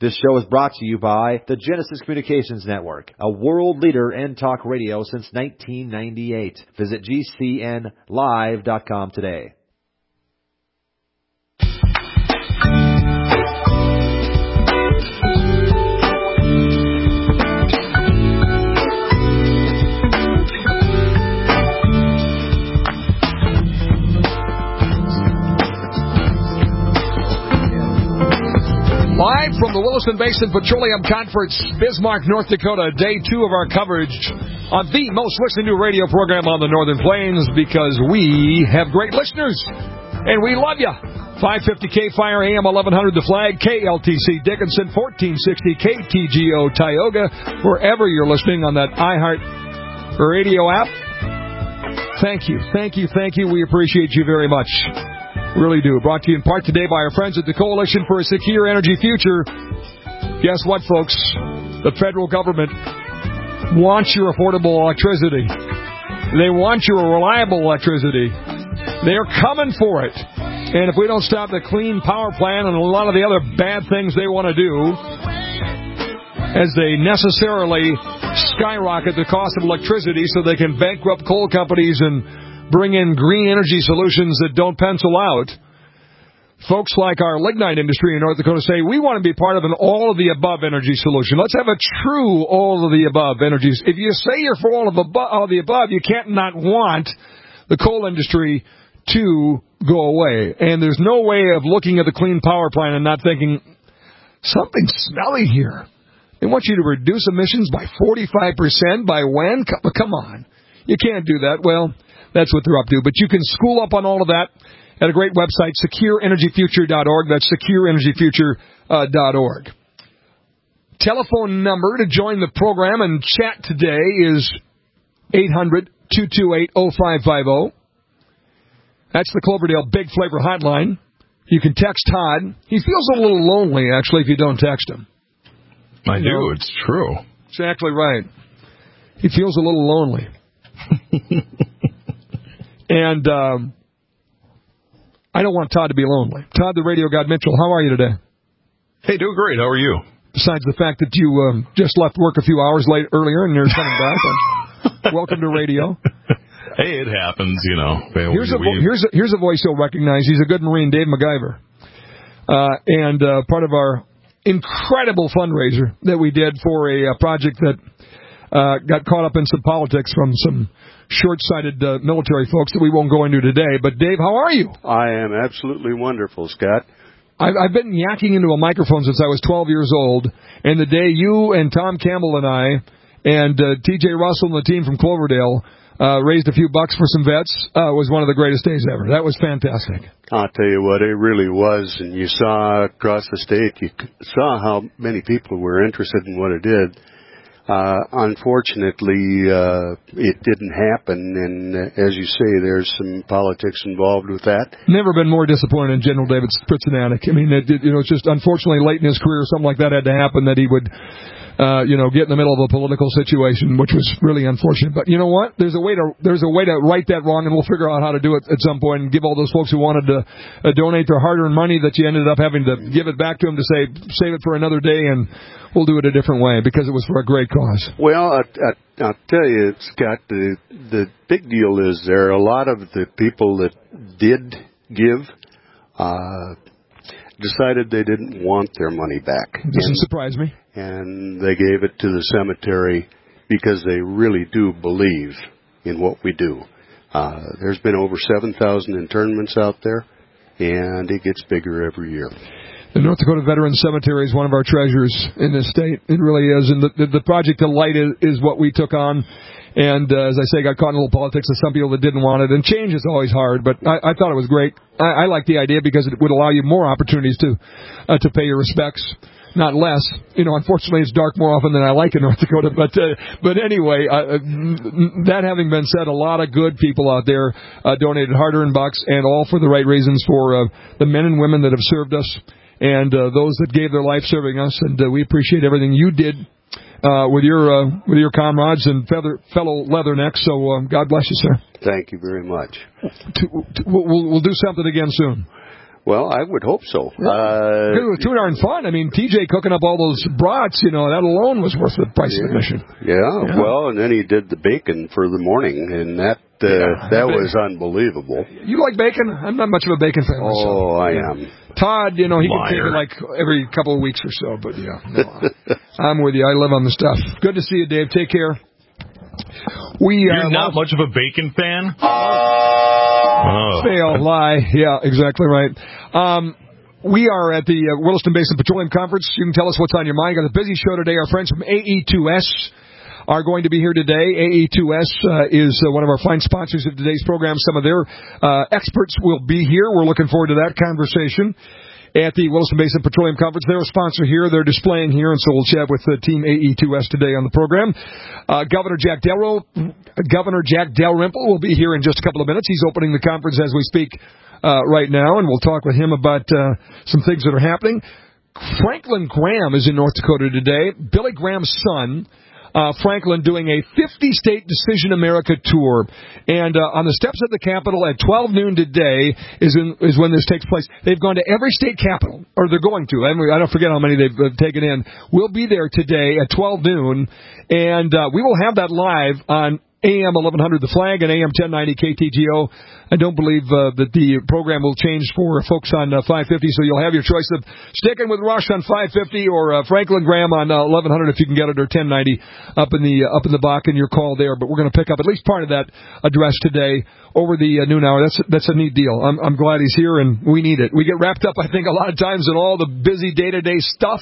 This show is brought to you by the Genesis Communications Network, a world leader in talk radio since 1998. Visit GCNlive.com today. Live from the Williston Basin Petroleum Conference, Bismarck, North Dakota, day 2 of our coverage on the most listened to radio program on the Northern Plains, because we have great listeners and we love you. 550 K-Fire, AM 1100 The Flag, KLTC Dickinson, 1460 KTGO Tioga, wherever you're listening on that iHeart Radio app. Thank you. We appreciate you very much. Really do. Brought to you in part today by our friends at the Coalition for a Secure Energy Future. Guess what, folks? The federal government wants your affordable electricity. They want your reliable electricity. They're coming for it. And if we don't stop the Clean Power Plan and a lot of the other bad things they want to do, as they necessarily skyrocket the cost of electricity so they can bankrupt coal companies and bring in green energy solutions that don't pencil out, folks like our lignite industry in North Dakota say, we want to be part of an all-of-the-above energy solution. Let's have a true all-of-the-above energies. If you say you're for all of the above, you can't not want the coal industry to go away. And there's no way of looking at the Clean Power Plan and not thinking, something's smelly here. They want you to reduce emissions by 45% by when? Come on. You can't do that. Well, that's what they're up to. But you can school up on all of that at a great website, secureenergyfuture.org. That's secureenergyfuture.org. Telephone number to join the program and chat today is 800-228-0550. That's the Cloverdale Big Flavor Hotline. You can text Todd. He feels a little lonely, actually, if you don't text him. I do. It's true. Exactly right. He feels a little lonely. And I don't want Todd to be lonely. Todd, the Radio God Mitchell, how are you today? Hey, doing great. How are you? Besides the fact that you just left work a few hours late earlier and you're coming back, welcome to radio. Hey, it happens, you know. Here's a voice you'll recognize. He's a good Marine, Dave MacGyver. And part of our incredible fundraiser that we did for a project that got caught up in some politics from some short-sighted military folks that we won't go into today. But, Dave, how are you? I am absolutely wonderful, Scott. I've been yakking into a microphone since I was 12 years old, and the day you and Tom Campbell and I and T.J. Russell and the team from Cloverdale raised a few bucks for some vets was one of the greatest days ever. That was fantastic. I'll tell you what, it really was. And you saw across the state, you saw how many people were interested in what it did. Unfortunately, it didn't happen, and as you say, there's some politics involved with that. Never been more disappointed in General David Spritznanek. I mean, it's just unfortunately late in his career, something like that had to happen, that he would, get in the middle of a political situation, which was really unfortunate. But you know what? There's a way to right that wrong, and we'll figure out how to do it at some point and give all those folks who wanted to donate their hard-earned money that you ended up having to give it back to them to say, save it for another day, and we'll do it a different way because it was for a great cause. Well, I'll tell you, Scott, the big deal is there are a lot of the people that did give decided they didn't want their money back. Doesn't surprise me. And they gave it to the cemetery because they really do believe in what we do. There's been over 7,000 internments out there, and it gets bigger every year. The North Dakota Veterans Cemetery is one of our treasures in this state. It really is. And the Project of Light is what we took on. And as I say, got caught in a little politics with some people that didn't want it. And change is always hard, but I thought it was great. I like the idea because it would allow you more opportunities to pay your respects, not less. You know, unfortunately, it's dark more often than I like in North Dakota. But anyway, that having been said, a lot of good people out there donated hard-earned bucks, and all for the right reasons, for the men and women that have served us, and those that gave their life serving us. And we appreciate everything you did with your comrades and fellow leathernecks. So God bless you, sir. Thank you very much. We'll do something again soon. Well, I would hope so. It was too darn fun. I mean, TJ cooking up all those brats, that alone was worth the price of admission. Yeah, well, and then he did the bacon for the morning, and that was unbelievable. You like bacon? I'm not much of a bacon fan myself. Oh, I am. Todd, he can take it like every couple of weeks or so, but I'm with you. I live on the stuff. Good to see you, Dave. Take care. You're not much of a bacon fan? Fail, lie. Yeah, exactly right. We are at the Williston Basin Petroleum Conference. You can tell us what's on your mind. Got a busy show today. Our friends from AE2S are going to be here today. AE2S is one of our fine sponsors of today's program. Some of their experts will be here. We're looking forward to that conversation at the Williston Basin Petroleum Conference. They're a sponsor here. They're displaying here, and so we'll chat with Team AE2S today on the program. Governor Jack Dalrymple will be here in just a couple of minutes. He's opening the conference as we speak right now, and we'll talk with him about some things that are happening. Franklin Graham is in North Dakota today. Billy Graham's son, Franklin, doing a 50-state Decision America tour. And on the steps of the Capitol at 12 noon today is when this takes place. They've gone to every state capital, or they're going to. I don't forget how many they've taken in. We'll be there today at 12 noon, and we will have that live on AM 1100 The Flag and AM 1090 KTGO. I don't believe that the program will change for folks on 550, so you'll have your choice of sticking with Rush on 550 or Franklin Graham on 1100 if you can get it, or 1090 up in the Bakken. Your call there, but we're going to pick up at least part of that address today over the noon hour. That's a neat deal. I'm glad he's here, and we need it. We get wrapped up, I think, a lot of times in all the busy day-to-day stuff.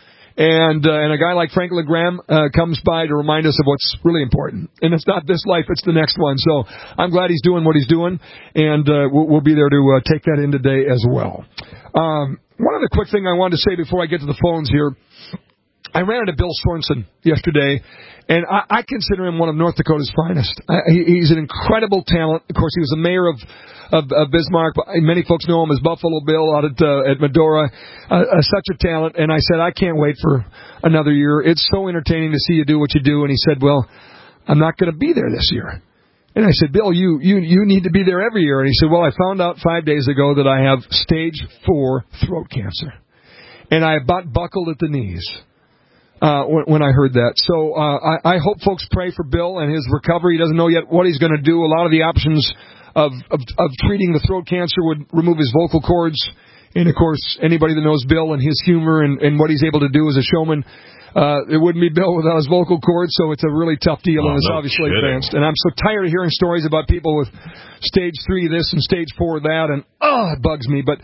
And a guy like Franklin Graham comes by to remind us of what's really important. And it's not this life, it's the next one. So I'm glad he's doing what he's doing, and we'll be there to take that in today as well. One other quick thing I wanted to say before I get to the phones here. I ran into Bill Sorensen yesterday, and I consider him one of North Dakota's finest. He's an incredible talent. Of course, he was the mayor of Bismarck. Many folks know him as Buffalo Bill out at Medora. Such a talent. And I said, I can't wait for another year. It's so entertaining to see you do what you do. And he said, well, I'm not going to be there this year. And I said, Bill, you need to be there every year. And he said, well, I found out 5 days ago that I have stage 4 throat cancer. And I about buckled at the knees when I heard that. So I hope folks pray for Bill and his recovery. He doesn't know yet what he's going to do. A lot of the options of treating the throat cancer would remove his vocal cords. And, of course, anybody that knows Bill and his humor and what he's able to do as a showman, it wouldn't be Bill without his vocal cords, so it's a really tough deal, and it's obviously advanced. And I'm so tired of hearing stories about people with stage 3 this and stage 4 that, and it bugs me. But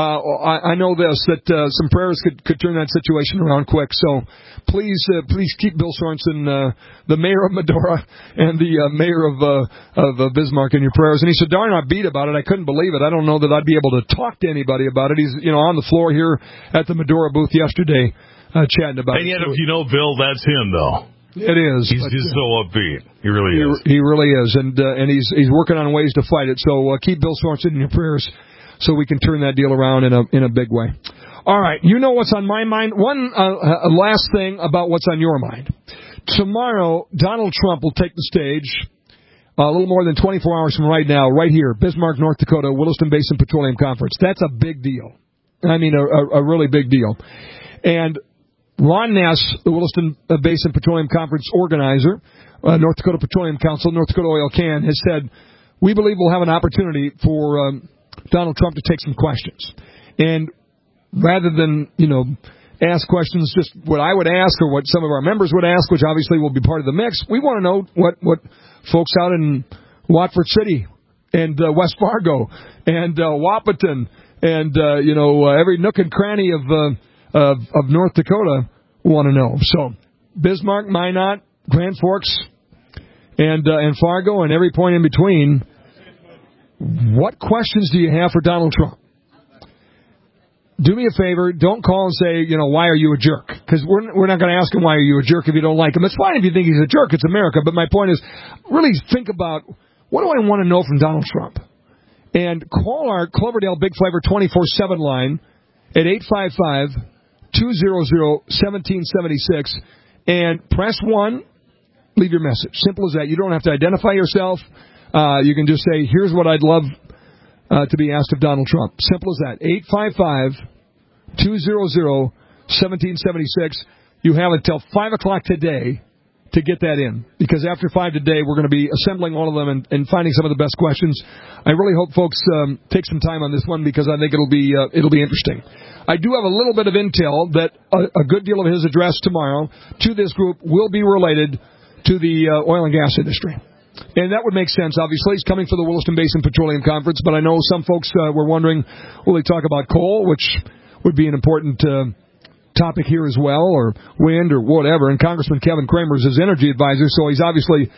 I know this, that some prayers could turn that situation around quick. So please keep Bill Sorensen, the mayor of Medora and the mayor of Bismarck, in your prayers. And he said, darn, I beat about it. I couldn't believe it. I don't know that I'd be able to talk to anybody about it. He's on the floor here at the Medora booth yesterday. Chatting about it. And yet, if you know Bill, that's him, though. It is. He's so upbeat. He really is. He really is, and he's working on ways to fight it. So keep Bill Sorensen in your prayers, so we can turn that deal around in a big way. All right, you know what's on my mind. One last thing about what's on your mind. Tomorrow, Donald Trump will take the stage a little more than 24 hours from right now, right here, Bismarck, North Dakota, Williston Basin Petroleum Conference. That's a big deal. I mean, a really big deal. And Ron Ness, the Williston Basin Petroleum Conference organizer, North Dakota Petroleum Council, North Dakota Oil Can, has said, we believe we'll have an opportunity for Donald Trump to take some questions. And rather than, ask questions just what I would ask or what some of our members would ask, which obviously will be part of the mix, we want to know what folks out in Watford City and West Fargo and Wahpeton and, every nook and cranny of North Dakota want to know. So Bismarck, Minot, Grand Forks, and Fargo, and every point in between. What questions do you have for Donald Trump? Do me a favor, don't call and say, why are you a jerk? Because we're not going to ask him why are you a jerk if you don't like him. It's fine if you think he's a jerk. It's America. But my point is, really think about, what do I want to know from Donald Trump? And call our Cloverdale Big Flavor 24/7 line at 855-200-1776 and press 1, leave your message. Simple as that. You don't have to identify yourself. You can just say, here's what I'd love to be asked of Donald Trump. Simple as that. 855-200-1776. You have until 5 o'clock today to get that in, because after 5 today, we're going to be assembling all of them and finding some of the best questions. I really hope folks take some time on this one, because I think it'll be interesting. I do have a little bit of intel that a good deal of his address tomorrow to this group will be related to the oil and gas industry. And that would make sense, obviously. He's coming for the Williston Basin Petroleum Conference, but I know some folks were wondering, will he talk about coal, which would be an important topic here as well, or wind, or whatever. And Congressman Kevin Kramer is his energy advisor, so he's obviously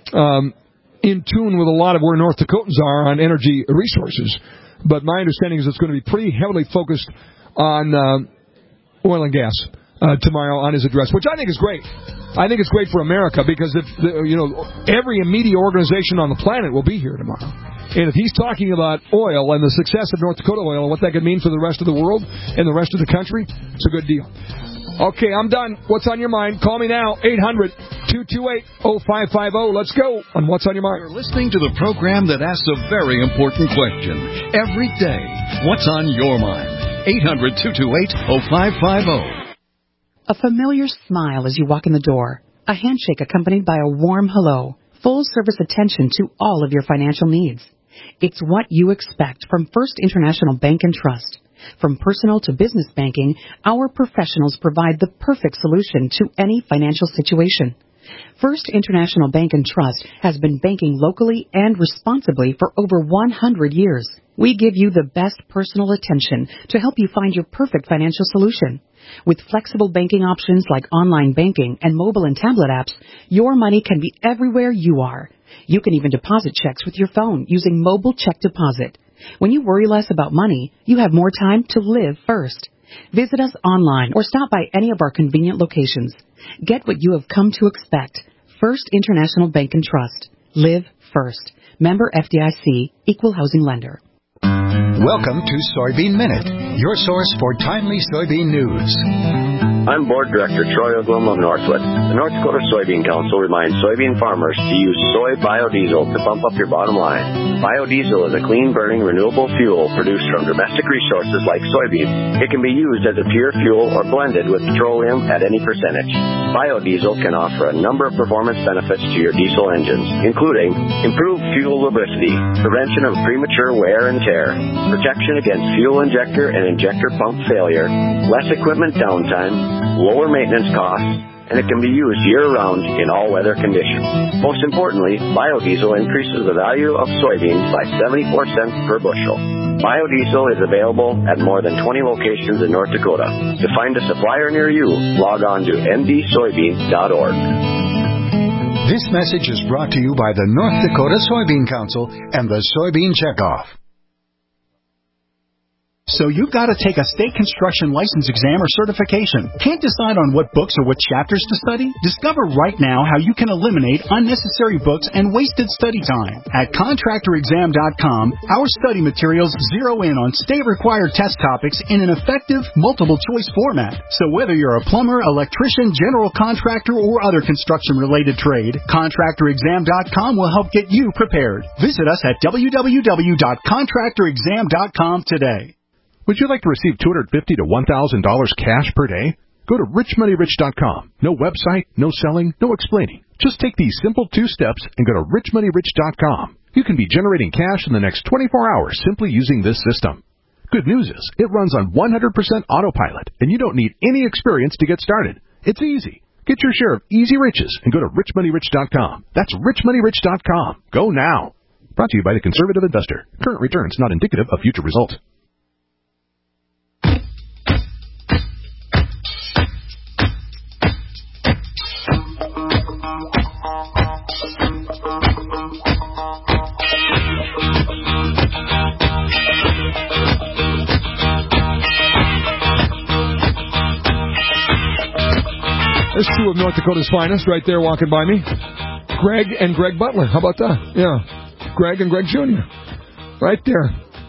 in tune with a lot of where North Dakotans are on energy resources. But my understanding is it's going to be pretty heavily focused on oil and gas tomorrow on his address, which I think is great. I think it's great for America, because every media organization on the planet will be here tomorrow. And if he's talking about oil and the success of North Dakota oil and what that could mean for the rest of the world and the rest of the country, it's a good deal. Okay, I'm done. What's on your mind? Call me now, 800-228-0550. Let's go on What's on Your Mind. You're listening to the program that asks a very important question every day. What's on your mind? 800-228-0550. A familiar smile as you walk in the door. A handshake accompanied by a warm hello. Full service attention to all of your financial needs. It's what you expect from First International Bank and Trust. From personal to business banking, our professionals provide the perfect solution to any financial situation. First International Bank and Trust has been banking locally and responsibly for over 100 years. We give you the best personal attention to help you find your perfect financial solution. With flexible banking options like online banking and mobile and tablet apps, your money can be everywhere you are. You can even deposit checks with your phone using mobile check deposit. When you worry less about money, you have more time to live first. Visit us online or stop by any of our convenient locations. Get what you have come to expect. First International Bank and Trust. Live first. Member FDIC, Equal Housing Lender. Welcome to Soybean Minute, your source for timely soybean news. I'm Board Director Troy Oglum of Northwood. The North Dakota Soybean Council reminds soybean farmers to use soy biodiesel to bump up your bottom line. Biodiesel is a clean-burning, renewable fuel produced from domestic resources like soybeans. It can be used as a pure fuel or blended with petroleum at any percentage. Biodiesel can offer a number of performance benefits to your diesel engines, including improved fuel lubricity, prevention of premature wear and tear, protection against fuel injector and injector pump failure, less equipment downtime, lower maintenance costs, and it can be used year-round in all weather conditions. Most importantly, biodiesel increases the value of soybeans by 74 cents per bushel. Biodiesel is available at more than 20 locations in North Dakota. To find a supplier near you, log on to ndsoybean.org. This message is brought to you by the North Dakota Soybean Council and the Soybean Checkoff. So you've got to take a state construction license exam or certification. Can't decide on what books or what chapters to study? Discover right now how you can eliminate unnecessary books and wasted study time. At contractorexam.com, our study materials zero in on state-required test topics in an effective, multiple-choice format. So whether you're a plumber, electrician, general contractor, or other construction-related trade, contractorexam.com will help get you prepared. Visit us at www.contractorexam.com today. Would you like to receive $250 to $1,000 cash per day? Go to richmoneyrich.com. No website, no selling, no explaining. Just take these simple 2 steps and go to richmoneyrich.com. You can be generating cash in the next 24 hours simply using this system. Good news is, it runs on 100% autopilot, and you don't need any experience to get started. It's easy. Get your share of easy riches and go to richmoneyrich.com. That's richmoneyrich.com. Go now. Brought to you by the Conservative Investor. Current returns not indicative of future results. There's 2 of North Dakota's finest right there walking by me. Greg and Greg Butler. How about that? Yeah. Greg and Greg Jr. Right there.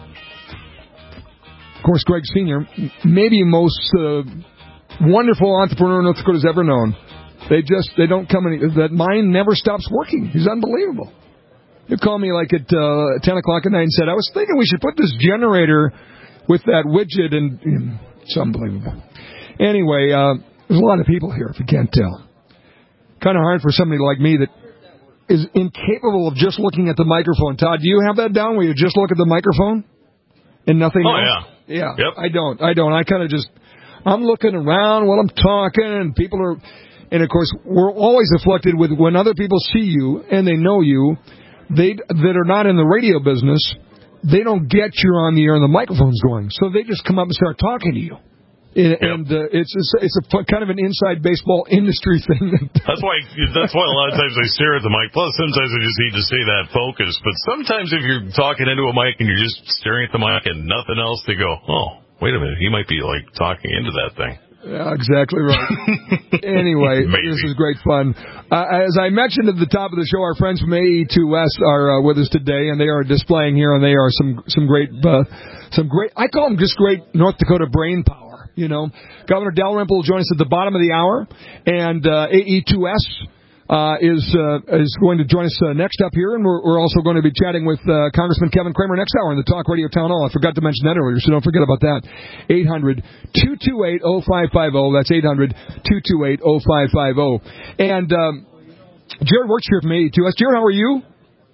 Of course, Greg Sr., maybe most wonderful entrepreneur North Dakota's ever known. They don't come that mind never stops working. He's unbelievable. You called me like at 10 o'clock at night and said, I was thinking we should put this generator with that widget, and it's unbelievable. Anyway, there's a lot of people here, if you can't tell. Kind of hard for somebody like me that is incapable of just looking at the microphone. Todd, do you have that down where you just look at the microphone and nothing else? Yeah. Yep. I don't. I kind of just, I'm looking around while I'm talking, and people are, and of course, we're always afflicted with when other people see you and they know you, that are not in the radio business, they don't get you're on the air and the microphone's going. So they just come up and start talking to you. And it's a kind of an inside baseball industry thing. That's why a lot of times I stare at the mic. Plus, sometimes I just need to stay that focus. But sometimes if you're talking into a mic and you're just staring at the mic and nothing else, they go, oh, wait a minute, he might be like talking into that thing. Yeah, exactly right. Anyway, this is great fun. As I mentioned at the top of the show, our friends from AE2S are with us today, and they are displaying here, and they are some great, I call them just great North Dakota brain power. You know, Governor Dalrymple will join us at the bottom of the hour, and AE2S is going to join us next up here, and we're also going to be chatting with Congressman Kevin Cramer next hour in the Talk Radio Town Hall. I forgot to mention that earlier, so don't forget about that. 800-228-0550. That's 800-228-0550. And Jared works here from AE2S. Jared, how are you?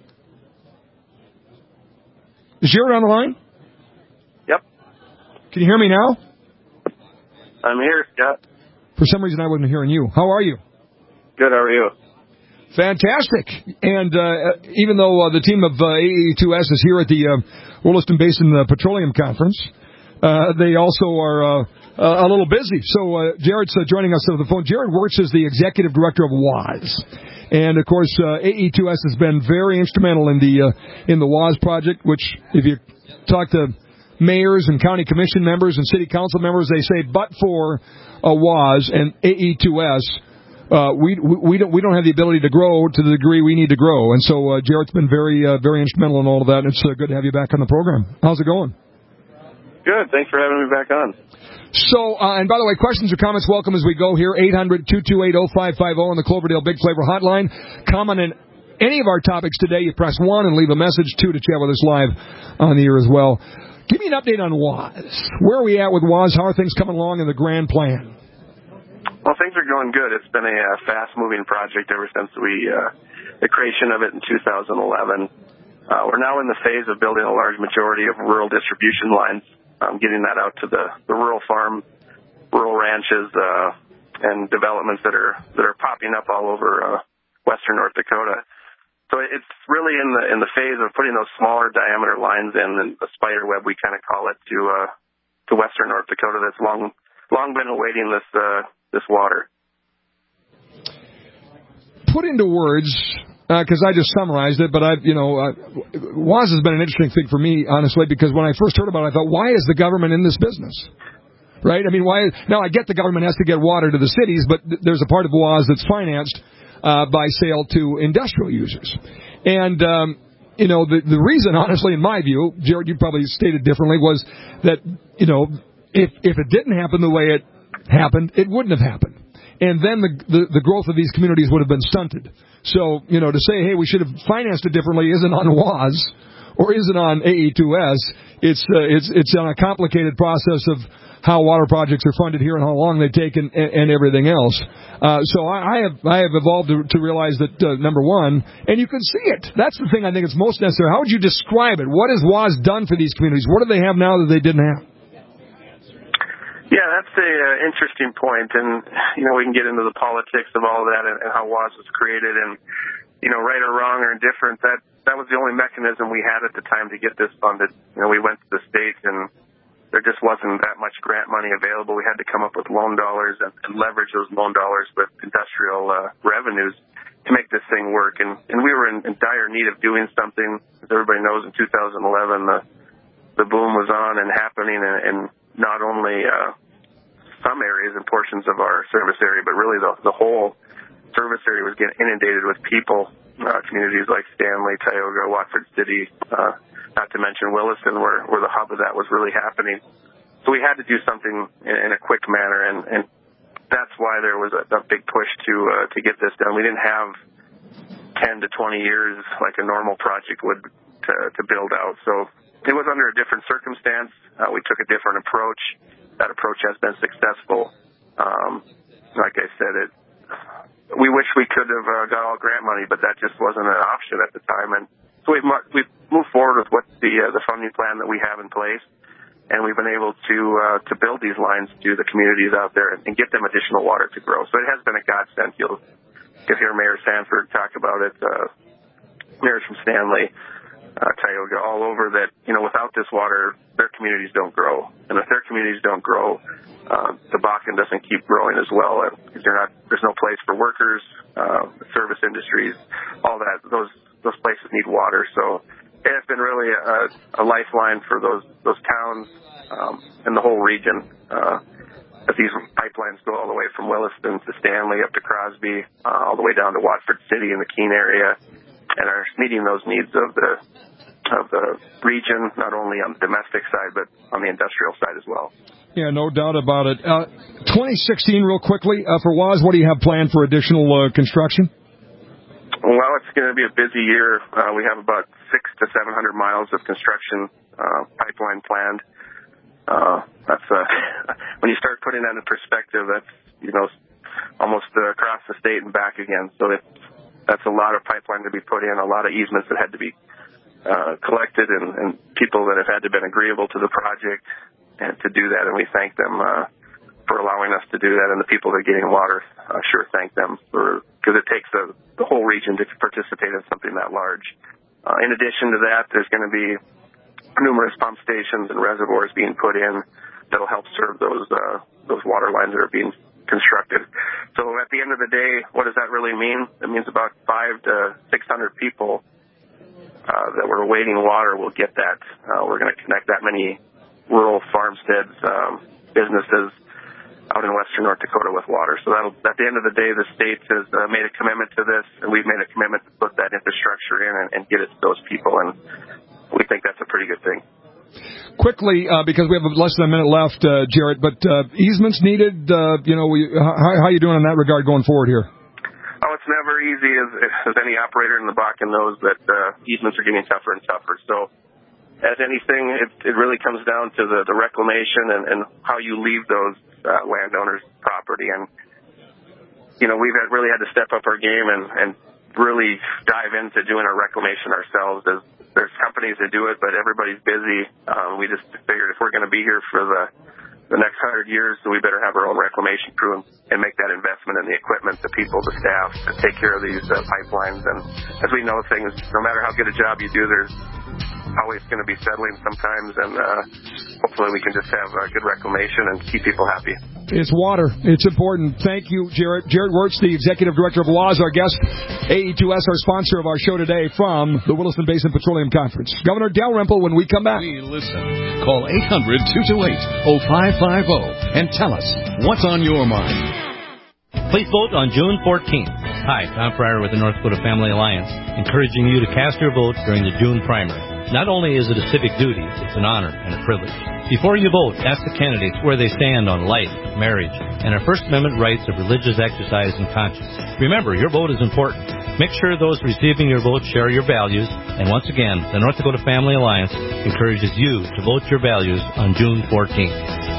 Is Jared on the line? Yep. Can you hear me now? I'm here, Scott. For some reason, I wasn't hearing you. How are you? Good, how are you? Fantastic. And even though the team of AE2S is here at the Williston Basin Petroleum Conference, they also are a little busy. So Jared's joining us over the phone. Jared works as the executive director of WAS. And, of course, AE2S has been very instrumental in the WAS project, which, if you talk to mayors and county commission members and city council members, they say, but for WAS and AE2S, we don't have the ability to grow to the degree we need to grow. And so Jared's been very instrumental in all of that. And it's good to have you back on the program. How's it going? Good. Thanks for having me back on. So, and by the way, questions or comments welcome as we go here. 800-228-0550 on the Cloverdale Big Flavor Hotline. Comment on any of our topics today. You press 1 and leave a message. 2 to chat with us live on the air as well. Give me an update on WAS. Where are we at with WAS? How are things coming along in the grand plan? Well, things are going good. It's been a fast-moving project ever since the creation of it in 2011. We're now in the phase of building a large majority of rural distribution lines, getting that out to the rural farm, rural ranches, and developments that are popping up all over western North Dakota. So it's really in the phase of putting those smaller diameter lines in, and the spider web, we kind of call it, to western North Dakota that's long been awaiting this water. Put into words, because I just summarized it, but WAS has been an interesting thing for me, honestly, because when I first heard about it, I thought, why is the government in this business? Right? I mean, why? Now, I get the government has to get water to the cities, but there's a part of WAS that's financed by sale to industrial users. And, the reason, honestly, in my view, Jared, you probably stated differently, was that, if it didn't happen the way it happened, it wouldn't have happened. And then the growth of these communities would have been stunted. So, to say, hey, we should have financed it differently isn't on WAS or isn't on AE2S. It's on a complicated process of how water projects are funded here and how long they take and everything else. So I have evolved to realize that, number one, and you can see it. That's the thing I think is most necessary. How would you describe it? What has WAS done for these communities? What do they have now that they didn't have? Yeah, that's an interesting point, and we can get into the politics of all of that and how WAS was created, and right or wrong or indifferent. That was the only mechanism we had at the time to get this funded. We went to the state, and there just wasn't that much grant money available. We had to come up with loan dollars and leverage those loan dollars with industrial revenues to make this thing work, and we were in dire need of doing something. As everybody knows, in 2011, the boom was on and happening, and not only some areas and portions of our service area, but really the whole service area was getting inundated with people. Communities like Stanley, Tioga, Watford City, not to mention Williston, where the hub of that was really happening. So we had to do something in a quick manner, and that's why there was a big push to get this done. We didn't have 10 to 20 years like a normal project would to build out. So it was under a different circumstance. We took a different approach. That approach has been successful. Like I said, we wish we could have got all grant money, but that just wasn't an option at the time. And so we've moved forward with what the funding plan that we have in place, and we've been able to build these lines to the communities out there and get them additional water to grow. So it has been a godsend. You'll hear Mayor Sanford talk about it, mayors from Stanley, Tioga, all over that, without this water, their communities don't grow. And if their communities don't grow, the Bakken doesn't keep growing as well. Because there's no place for workers, service industries, all that. Those places need water. So it's been really a lifeline for those towns and the whole region. As these pipelines go all the way from Williston to Stanley up to Crosby, all the way down to Watford City in the Keene area, and are meeting those needs of the region, not only on the domestic side, but on the industrial side as well. Yeah, no doubt about it. 2016, real quickly, for WAS, what do you have planned for additional construction? Well, it's going to be a busy year. We have about 600 to 700 miles of construction pipeline planned. That's when you start putting that in perspective, that's almost across the state and back again. So that's a lot of pipeline to be put in, a lot of easements that had to be collected, and people that have had to been agreeable to the project and to do that. And we thank them for allowing us to do that, and the people that are getting water sure thank them because it takes the whole region to participate in something that large. In addition to that, there's going to be numerous pump stations and reservoirs being put in that'll help serve those water lines that are being constructed. So at the end of the day, what does that really mean? It means about 500 to 600 people that were awaiting water will get that. We're going to connect that many rural farmsteads, businesses out in western North Dakota with water. So that'll, at the end of the day, the state has made a commitment to this, and we've made a commitment to put that infrastructure in and get it to those people, and we think that's a pretty good thing. Quickly, because we have less than a minute left, Jarrett, but easements needed, how are you doing in that regard going forward here? Oh, it's never easy, as any operator in the Bakken knows that easements are getting tougher and tougher. So as anything, it really comes down to the reclamation and how you leave those landowners' property. And, we've really had to step up our game and really dive into doing our reclamation ourselves. There's companies that do it, but everybody's busy. We just figured if we're going to be here for the next 100 years, so we better have our own reclamation crew and make that investment in the equipment, the people, the staff to take care of these pipelines. And as we know, things, no matter how good a job you do, there's always going to be settling sometimes, and hopefully we can just have good reclamation and keep people happy. It's water. It's important. Thank you, Jarrett. Jarrett Wirtz, the Executive Director of WAS, our guest. AE2S, our sponsor of our show today from the Williston Basin Petroleum Conference. Governor Dalrymple, when we come back. We listen. Call 800-228-0550 and tell us what's on your mind. Please vote on June 14th. Hi, Tom Fryer with the North Dakota Family Alliance, encouraging you to cast your vote during the June primary. Not only is it a civic duty, it's an honor and a privilege. Before you vote, ask the candidates where they stand on life, marriage, and our First Amendment rights of religious exercise and conscience. Remember, your vote is important. Make sure those receiving your vote share your values. And once again, the North Dakota Family Alliance encourages you to vote your values on June 14th.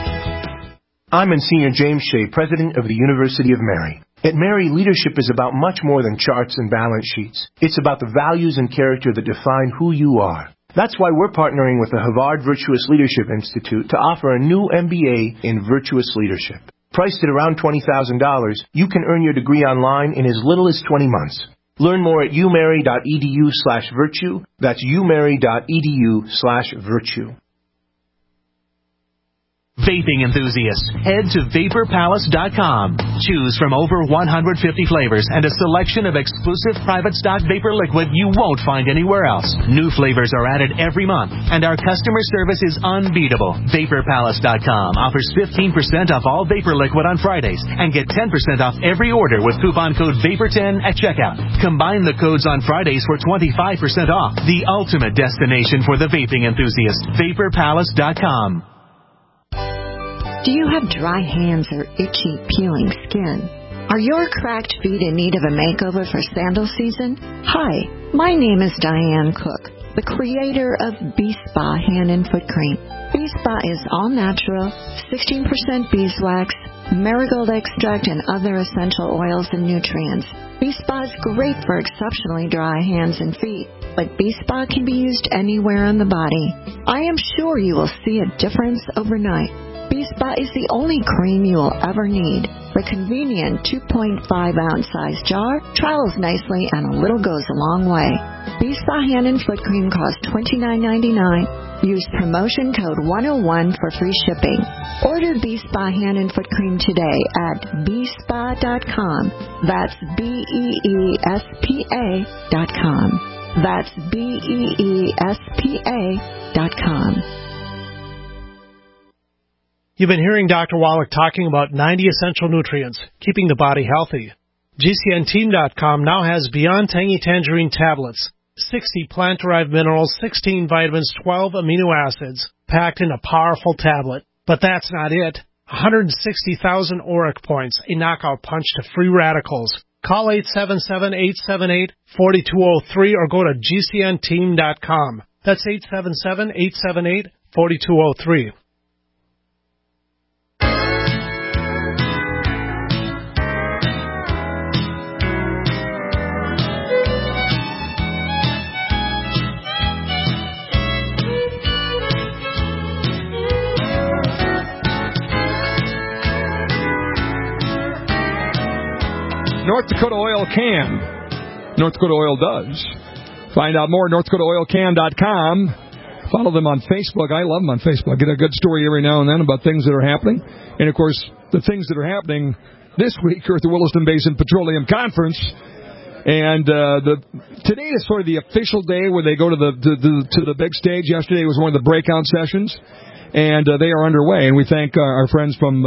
I'm Monsignor James Shea, President of the University of Mary. At Mary, leadership is about much more than charts and balance sheets. It's about the values and character that define who you are. That's why we're partnering with the Havard Virtuous Leadership Institute to offer a new MBA in Virtuous Leadership. Priced at around $20,000, you can earn your degree online in as little as 20 months. Learn more at umary.edu/virtue. That's umary.edu/virtue. Vaping enthusiasts, head to VaporPalace.com. Choose from over 150 flavors and a selection of exclusive private stock vapor liquid you won't find anywhere else. New flavors are added every month, and our customer service is unbeatable. VaporPalace.com offers 15% off all vapor liquid on Fridays and get 10% off every order with coupon code VAPOR10 at checkout. Combine the codes on Fridays for 25% off. The ultimate destination for the vaping enthusiast. VaporPalace.com. Do you have dry hands or itchy, peeling skin? Are your cracked feet in need of a makeover for sandal season? Hi, my name is Diane Cook, the creator of B-Spa Hand and Foot Cream. B-Spa is all natural, 16% beeswax, marigold extract, and other essential oils and nutrients. B-Spa is great for exceptionally dry hands and feet, but B-Spa can be used anywhere on the body. I am sure you will see a difference overnight. B-Spa is the only cream you will ever need. The convenient 2.5-ounce size jar travels nicely and a little goes a long way. B-Spa Hand and Foot Cream costs $29.99. Use promotion code 101 for free shipping. Order B-Spa Hand and Foot Cream today at bspa.com. That's BEESPA.com. That's BEESPA.com. You've been hearing Dr. Wallach talking about 90 essential nutrients, keeping the body healthy. GCNteam.com now has Beyond Tangy Tangerine tablets, 60 plant-derived minerals, 16 vitamins, 12 amino acids, packed in a powerful tablet. But that's not it. 160,000 ORAC points, a knockout punch to free radicals. Call 877-878-4203 or go to GCNteam.com. That's 877-878-4203. North Dakota Oil can. North Dakota Oil does. Find out more at NorthDakotaOilCan.com. Follow them on Facebook. I love them on Facebook. I get a good story every now and then about things that are happening. And, of course, the things that are happening this week are at the Williston Basin Petroleum Conference. And today is sort of the official day where they go to the big stage. Yesterday was one of the breakout sessions. And they are underway. And we thank our friends from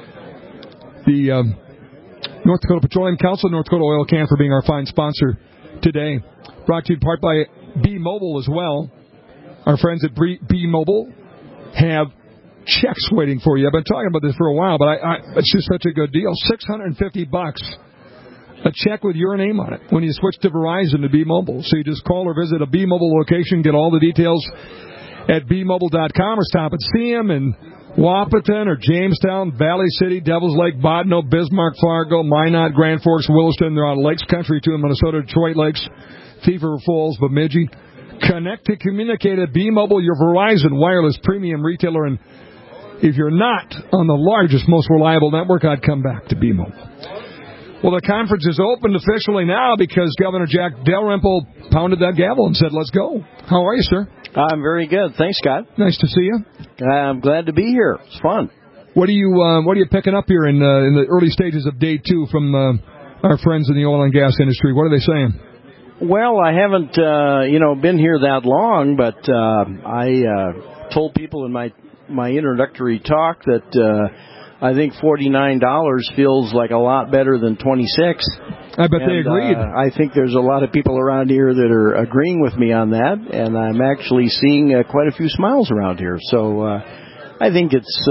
the North Dakota Petroleum Council, North Dakota Oil Can, for being our fine sponsor today. Brought to you in part by B-Mobile as well. Our friends at B-Mobile have checks waiting for you. I've been talking about this for a while, but it's just such a good deal. $650. A check with your name on it when you switch to Verizon to B-Mobile. So you just call or visit a B-Mobile location, get all the details at bmobile.com, or stop and see them in Wahpeton or Jamestown, Valley City, Devils Lake, Bodno, Bismarck, Fargo, Minot, Grand Forks, Williston. They're on Lakes Country too in Minnesota, Detroit Lakes, Beaver Falls, Bemidji. Connect to communicate at B-Mobile, your Verizon wireless premium retailer. And if you're not on the largest, most reliable network, I'd come back to B-Mobile. Well, the conference is opened officially now because Governor Jack Dalrymple pounded that gavel and said, let's go. How are you, sir? I'm very good. Thanks, Scott. Nice to see you. I'm glad to be here. It's fun. What are you picking up here in the early stages of day two from our friends in the oil and gas industry? What are they saying? Well, I haven't been here that long, but I told people in my introductory talk that I think $49 feels like a lot better than $26. I bet they agreed. I think there's a lot of people around here that are agreeing with me on that, and I'm actually seeing quite a few smiles around here. So I think it's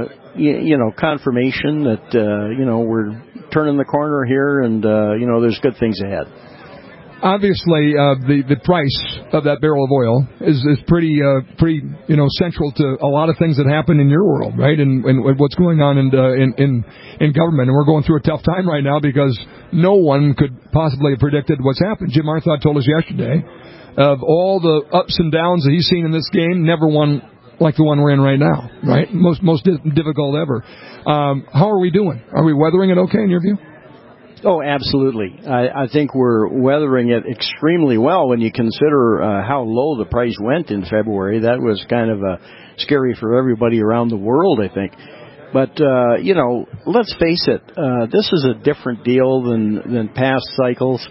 confirmation that we're turning the corner here, and there's good things ahead. Obviously, the price of that barrel of oil is pretty central to a lot of things that happen in your world, right? And what's going on in government. And we're going through a tough time right now because no one could possibly have predicted what's happened. Jim Arthur told us yesterday of all the ups and downs that he's seen in this game, never one like the one we're in right now, right? Most difficult ever. How are we doing? Are we weathering it okay in your view? Oh, absolutely. I think we're weathering it extremely well when you consider how low the price went in February. That was kind of scary for everybody around the world, I think. But, let's face it, this is a different deal than past cycles.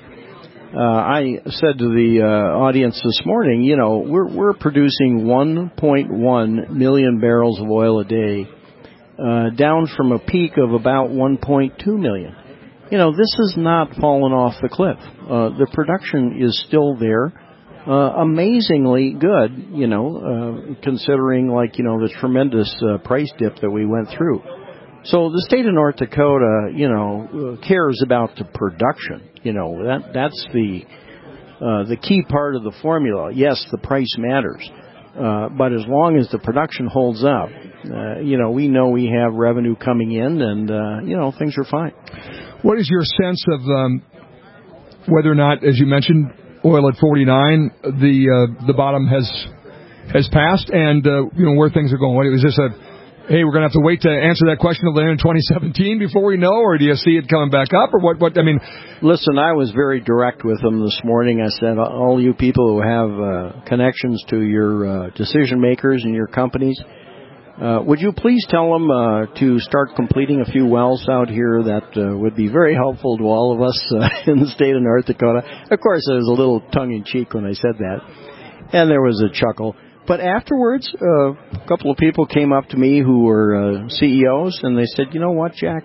I said to the audience this morning, we're producing 1.1 million barrels of oil a day, down from a peak of about 1.2 million. This has not fallen off the cliff. The production is still there. Amazingly good, considering the tremendous price dip that we went through. So the state of North Dakota, cares about the production. That's the key part of the formula. Yes, the price matters, but as long as the production holds up, we know we have revenue coming in, and things are fine. What is your sense of whether or not, as you mentioned, oil at 49, the bottom has passed, and where things are going? Is this hey, we're going to have to wait to answer that question until the end of 2017 before we know, or do you see it coming back up, or what? I mean, listen, I was very direct with them this morning. I said, all you people who have connections to your decision makers and your companies, would you please tell them to start completing a few wells out here that would be very helpful to all of us in the state of North Dakota? Of course, there was a little tongue-in-cheek when I said that, and there was a chuckle. But afterwards, a couple of people came up to me who were CEOs, and they said, "You know what, Jack?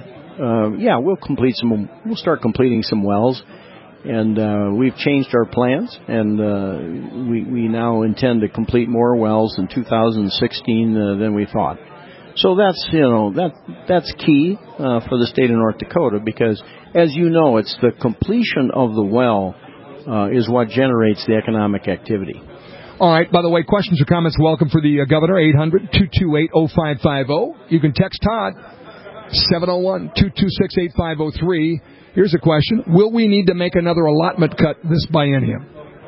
We'll start completing some wells, and we've changed our plans, and we now intend to complete more wells in 2016 than we thought." So that's key for the state of North Dakota, because, as you know, it's the completion of the well is what generates the economic activity. All right. By the way, questions or comments welcome for the governor, 800-228-0550. You can text Todd, 701-226-8503. Here's a question. Will we need to make another allotment cut this biennium?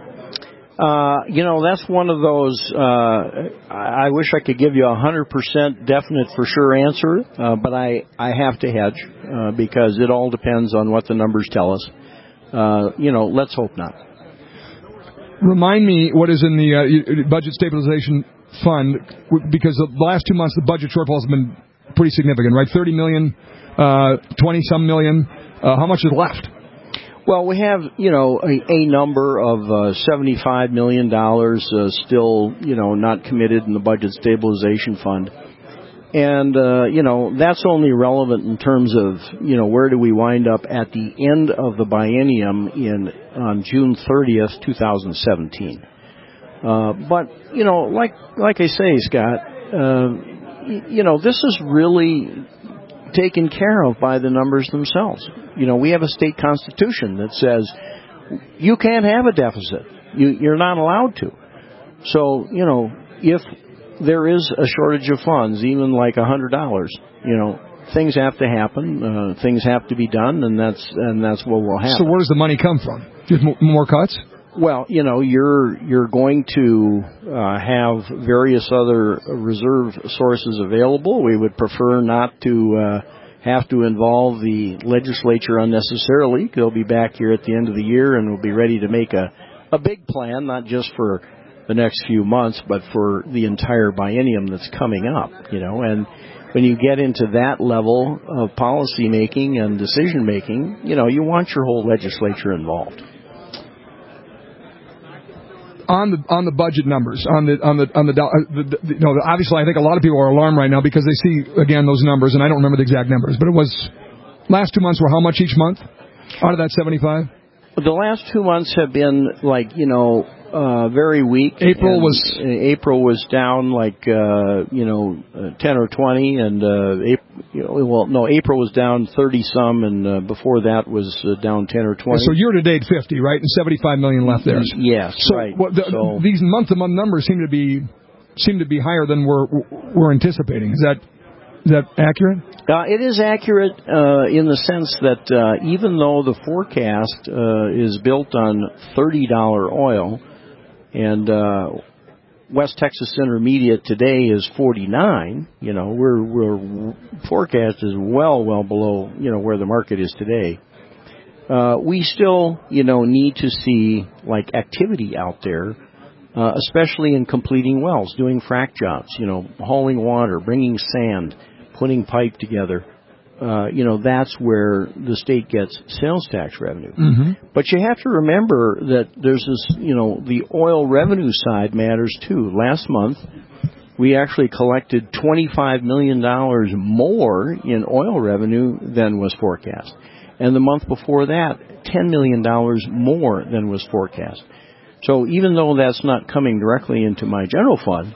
That's one of those, I wish I could give you a 100% definite for sure answer, but I have to hedge because it all depends on what the numbers tell us. Let's hope not. Remind me what is in the budget stabilization fund, because the last 2 months the budget shortfall has been pretty significant, right? 30 million, 20-some million. How much is left? Well, we have, a number of $75 million still, not committed in the budget stabilization fund. And, that's only relevant in terms of, where do we wind up at the end of the biennium on June 30th, 2017. But, like I say, Scott, this is really taken care of by the numbers themselves. We have a state constitution that says you can't have a deficit. You're not allowed to. So, if there is a shortage of funds, even like $100, things have to happen, things have to be done, and that's what will happen. So where does the money come from? Just more cuts? Well, you're going to have various other reserve sources available. We would prefer not to have to involve the legislature unnecessarily. They'll be back here at the end of the year, and we'll be ready to make a big plan, not just for the next few months, but for the entire biennium that's coming up, and when you get into that level of policy making and decision making, you want your whole legislature involved. On the budget numbers, obviously I think a lot of people are alarmed right now because they see again those numbers, and I don't remember the exact numbers, but it was last 2 months were how much each month out of that 75? The last 2 months have been very weak. April was down 10 or 20, and April was down 30 some, and before that was down 10 or 20. So year to date 50, right, and 75 million left there. Yes, so right. These month to month numbers seem to be higher than we're anticipating. Is that accurate? It is accurate in the sense that even though the forecast is built on $30 oil, and West Texas Intermediate today is 49, we're forecast is well below, where the market is today. We still, need to see activity out there, especially in completing wells, doing frac jobs, hauling water, bringing sand, putting pipe together. That's where the state gets sales tax revenue. Mm-hmm. But you have to remember that there's this, the oil revenue side matters too. Last month, we actually collected $25 million more in oil revenue than was forecast. And the month before that, $10 million more than was forecast. So even though that's not coming directly into my general fund,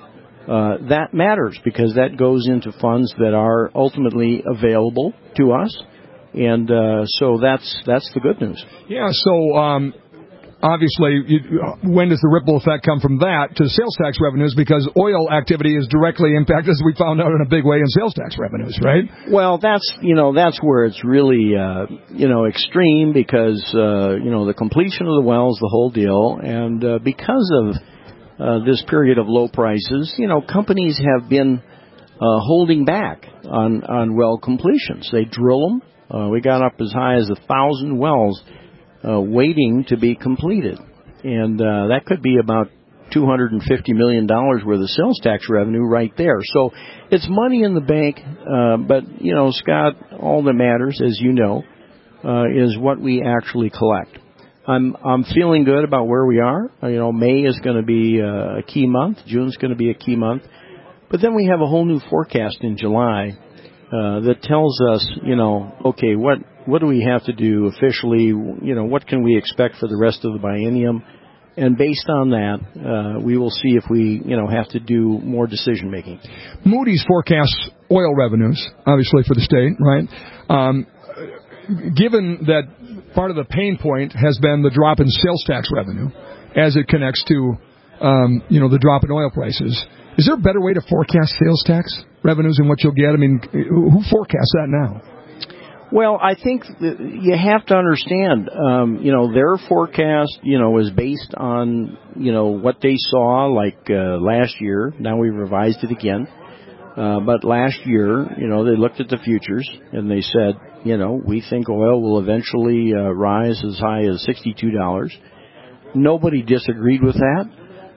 that matters because that goes into funds that are ultimately available to us. And so that's the good news. Yeah, so obviously, when does the ripple effect come from that to sales tax revenues? Because oil activity is directly impacted, as we found out, in a big way in sales tax revenues, right? Well, that's where it's really extreme because the completion of the wells, the whole deal, and because of this period of low prices, companies have been holding back on well completions. They drill them. We got up as high as 1,000 wells waiting to be completed. And that could be about $250 million worth of sales tax revenue right there. So it's money in the bank, but, Scott, all that matters, as you know, is what we actually collect. I'm feeling good about where we are. May is going to be a key month. June's going to be a key month. But then we have a whole new forecast in July that tells us, okay, what do we have to do officially? What can we expect for the rest of the biennium? And based on that, we will see if we, have to do more decision making. Moody's forecasts oil revenues, obviously, for the state, right? Given that part of the pain point has been the drop in sales tax revenue as it connects to, the drop in oil prices, is there a better way to forecast sales tax revenues and what you'll get? I mean, who forecasts that now? Well, I think you have to understand, their forecast, is based on, what they saw last year. Now we revised it again. But last year, they looked at the futures and they said, we think oil will eventually rise as high as $62. Nobody disagreed with that.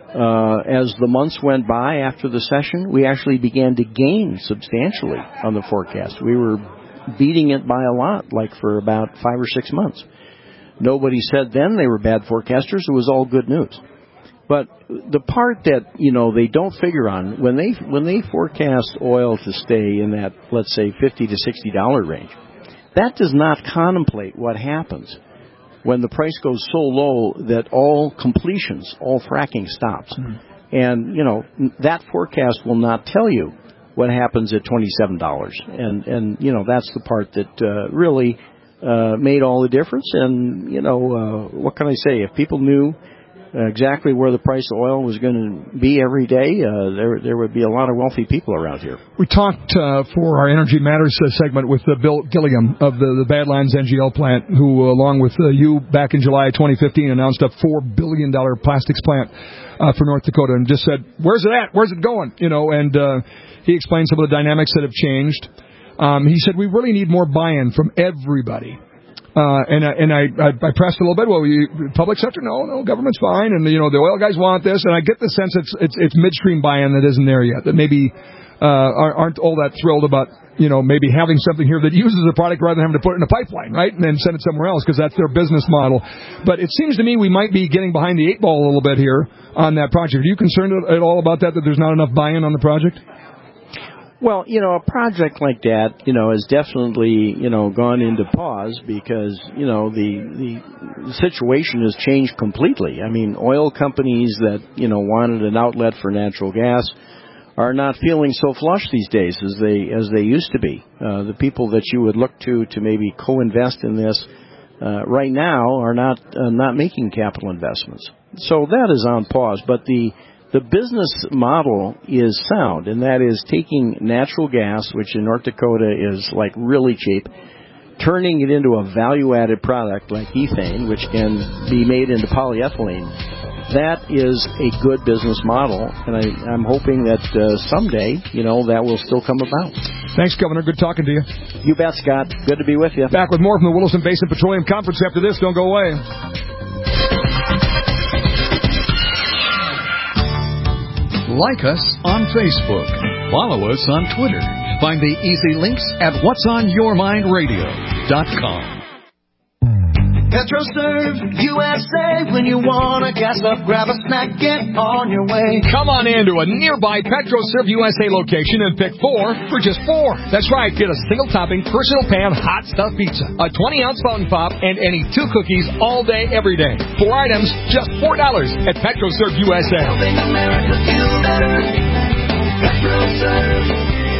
As the months went by after the session, we actually began to gain substantially on the forecast. We were beating it by a lot, for about 5 or 6 months. Nobody said then they were bad forecasters. It was all good news. But the part that, they don't figure on, when they forecast oil to stay in that, let's say, $50 to $60 range, that does not contemplate what happens when the price goes so low that all completions, all fracking stops. Mm-hmm. And, that forecast will not tell you what happens at $27. And that's the part that really made all the difference. And, what can I say? If people knew exactly where the price of oil was going to be every day, there would be a lot of wealthy people around here. We talked for our Energy Matters segment with Bill Gilliam of the Badlands NGL plant, who, along with you back in July 2015, announced a $4 billion plastics plant for North Dakota, and just said, "Where's it at? Where's it going?" And he explained some of the dynamics that have changed. He said, "We really need more buy-in from everybody." And I pressed a little bit. Well, public sector? No, government's fine. And, the oil guys want this. And I get the sense it's midstream buy-in that isn't there yet, that maybe aren't all that thrilled about, maybe having something here that uses the product rather than having to put it in a pipeline, right? And then send it somewhere else because that's their business model. But it seems to me we might be getting behind the 8 ball a little bit here on that project. Are you concerned at all about that there's not enough buy-in on the project? Well, a project like that, has definitely, gone into pause because, the situation has changed completely. I mean, oil companies that, wanted an outlet for natural gas are not feeling so flush these days as they used to be. The people that you would look to maybe co-invest in this right now are not making capital investments. So that is on pause. But the business model is sound, and that is taking natural gas, which in North Dakota is really cheap, turning it into a value-added product like ethane, which can be made into polyethylene. That is a good business model, and I'm hoping that someday, that will still come about. Thanks, Governor. Good talking to you. You bet, Scott. Good to be with you. Back with more from the Williston Basin Petroleum Conference after this. Don't go away. Like us on Facebook. Follow us on Twitter. Find the easy links at whatsonyourmindradio.com. PetroServe USA. When you want to gas up, grab a snack, get on your way. Come on in to a nearby PetroServe USA location and pick 4 for just $4. That's right. Get a single topping, personal pan, hot stuffed pizza, a 20-ounce fountain pop, and any 2 cookies all day, every day. 4 items, just $4 at PetroServe USA. Helping America feel better. PetroServe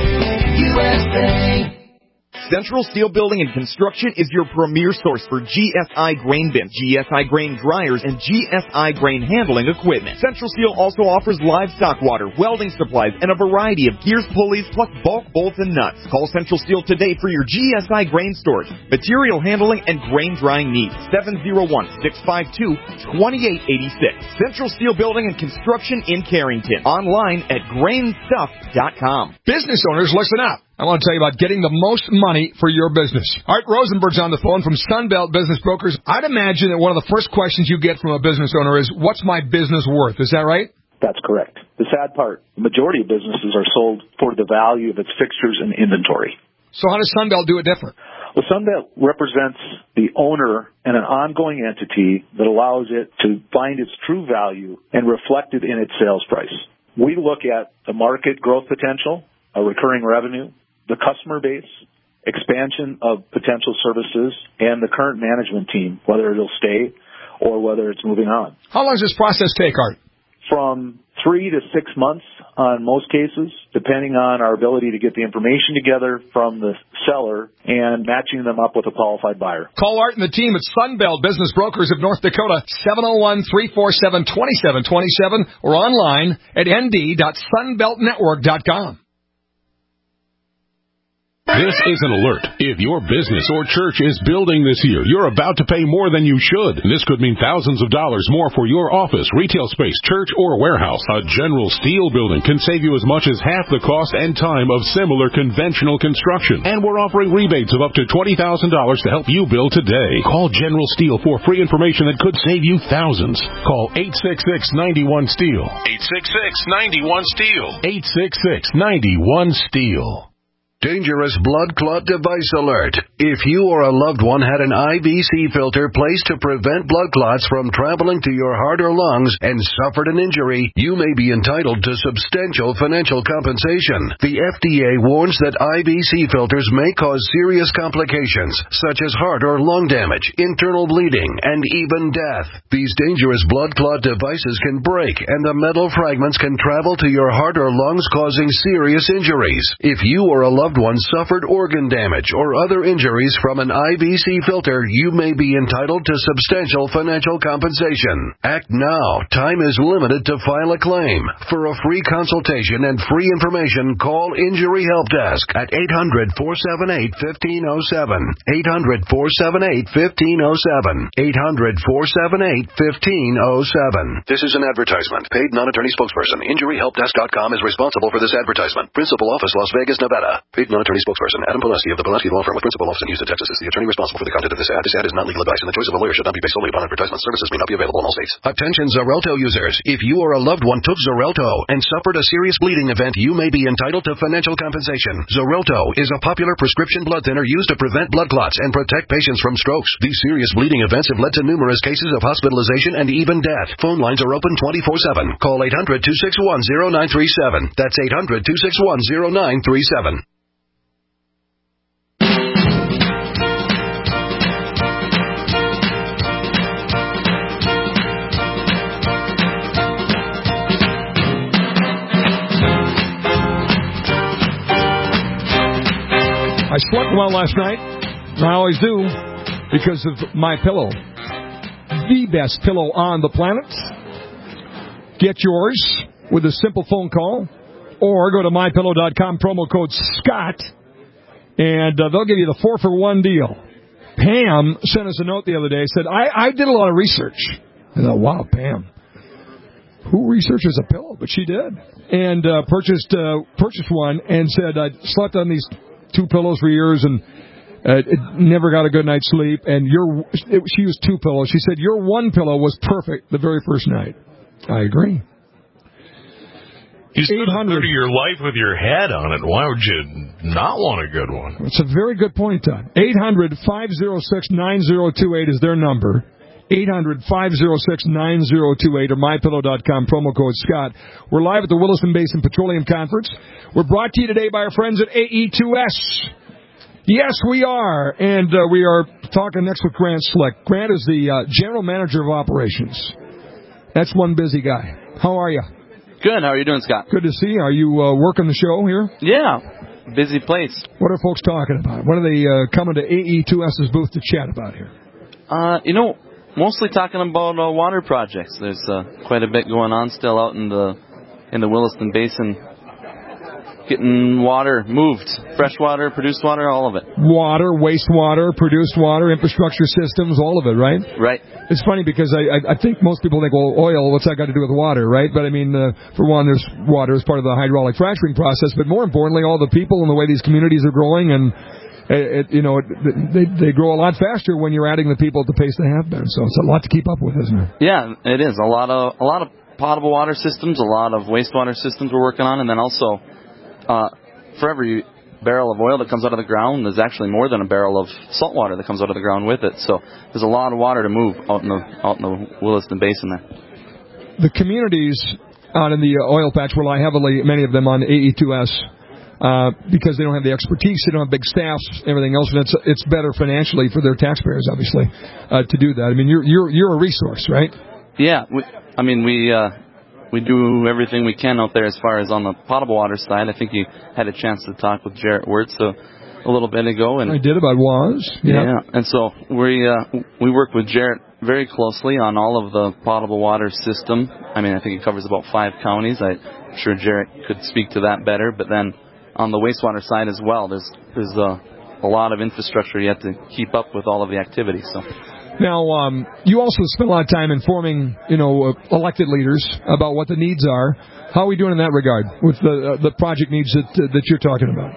USA. Central Steel Building and Construction is your premier source for GSI grain bins, GSI grain dryers, and GSI grain handling equipment. Central Steel also offers livestock water, welding supplies, and a variety of gears, pulleys, plus bulk bolts and nuts. Call Central Steel today for your GSI grain storage, material handling, and grain drying needs. 701-652-2886. Central Steel Building and Construction in Carrington. Online at grainstuff.com. Business owners, listen up. I want to tell you about getting the most money for your business. Art Rosenberg's on the phone from Sunbelt Business Brokers. I'd imagine that one of the first questions you get from a business owner is, what's my business worth? Is that right? That's correct. The sad part, the majority of businesses are sold for the value of its fixtures and inventory. So how does Sunbelt do it different? Well, Sunbelt represents the owner and an ongoing entity that allows it to find its true value and reflect it in its sales price. We look at the market growth potential, a recurring revenue, the customer base, expansion of potential services, and the current management team, whether it'll stay or whether it's moving on. How long does this process take, Art? From 3 to 6 months on most cases, depending on our ability to get the information together from the seller and matching them up with a qualified buyer. Call Art and the team at Sunbelt Business Brokers of North Dakota, 701-347-2727, or online at nd.sunbeltnetwork.com. This is an alert. If your business or church is building this year, you're about to pay more than you should. This could mean thousands of dollars more for your office, retail space, church, or warehouse. A General Steel building can save you as much as half the cost and time of similar conventional construction. And we're offering rebates of up to $20,000 to help you build today. Call General Steel for free information that could save you thousands. Call 866-91-STEEL. 866-91-STEEL. 866-91-STEEL. Dangerous blood clot device alert. If you or a loved one had an IVC filter placed to prevent blood clots from traveling to your heart or lungs and suffered an injury, you may be entitled to substantial financial compensation. The FDA warns that IVC filters may cause serious complications, such as heart or lung damage, internal bleeding, and even death. These dangerous blood clot devices can break, and the metal fragments can travel to your heart or lungs, causing serious injuries. If you or a loved one suffered organ damage or other injuries from an IVC filter, you may be entitled to substantial financial compensation. Act now. Time is limited to file a claim. For a free consultation and free information, call Injury Help Desk at 800-478-1507. 800-478-1507. 800-478-1507. This is an advertisement. Paid non-attorney spokesperson. InjuryHelpDesk.com is responsible for this advertisement. Principal office, Las Vegas, Nevada. Paid non-attorney spokesperson Adam Pileski of the Pileski Law Firm with principal office in Houston, Texas is the attorney responsible for the content of this ad. This ad is not legal advice, and the choice of a lawyer should not be based solely upon advertisement. Services may not be available in all states. Attention Xarelto users. If you or a loved one took Xarelto and suffered a serious bleeding event, you may be entitled to financial compensation. Xarelto is a popular prescription blood thinner used to prevent blood clots and protect patients from strokes. These serious bleeding events have led to numerous cases of hospitalization and even death. Phone lines are open 24/7. Call 800-261-0937. That's 800-261-0937. I slept well last night. I always do because of MyPillow, the best pillow on the planet. Get yours with a simple phone call or go to MyPillow.com, promo code Scott, and they'll give you the 4-for-1 deal. Pam sent us a note the other day, said, I did a lot of research. I thought, wow, Pam, who researches a pillow? But she did. And purchased one and said, I slept on these 2 pillows for years and never got a good night's sleep. And she used 2 pillows. She said, your 1 pillow was perfect the very first night. I agree. You spent a third of your life with your head on it. Why would you not want a good one? It's a very good point, Todd. 800-506-9028 is their number. 800-506-9028 or MyPillow.com, promo code Scott. We're live at the Williston Basin Petroleum Conference. We're brought to you today by our friends at AE2S. Yes, we are. And we are talking next with Grant Slick. Grant is the General Manager of Operations. That's one busy guy. How are you? Good. How are you doing, Scott? Good to see you. Are you working the show here? Yeah. Busy place. What are folks talking about? What are they coming to AE2S's booth to chat about here? Mostly talking about water projects. There's quite a bit going on still out in the Williston Basin. Getting water moved, fresh water, produced water, all of it. Water, wastewater, produced water, infrastructure systems, all of it, right? Right. It's funny because I think most people think, well, oil, what's that got to do with water, right? But I mean, for one, there's water as part of the hydraulic fracturing process, but more importantly, all the people and the way these communities are growing, and they grow a lot faster when you're adding the people at the pace they have been. So it's a lot to keep up with, isn't it? Yeah, it is. A lot of potable water systems, a lot of wastewater systems we're working on, and then also. For every barrel of oil that comes out of the ground, there's actually more than a barrel of salt water that comes out of the ground with it. So there's a lot of water to move out in the Williston Basin there. The communities out in the oil patch rely heavily, many of them, on AE2S because they don't have the expertise, they don't have big staffs, everything else, and it's better financially for their taxpayers, obviously, to do that. I mean, you're a resource, right? Yeah, we do everything we can out there as far as on the potable water side. I think you had a chance to talk with Jarrett Wirtz a little bit ago. And I did about WAS. Yeah. And so we work with Jarrett very closely on all of the potable water system. I mean, I think it covers about 5 counties. I'm sure Jarrett could speak to that better. But then on the wastewater side as well, there's a lot of infrastructure you have to keep up with all of the activities. So. Now, you also spend a lot of time informing, elected leaders about what the needs are. How are we doing in that regard with the project needs that you're talking about?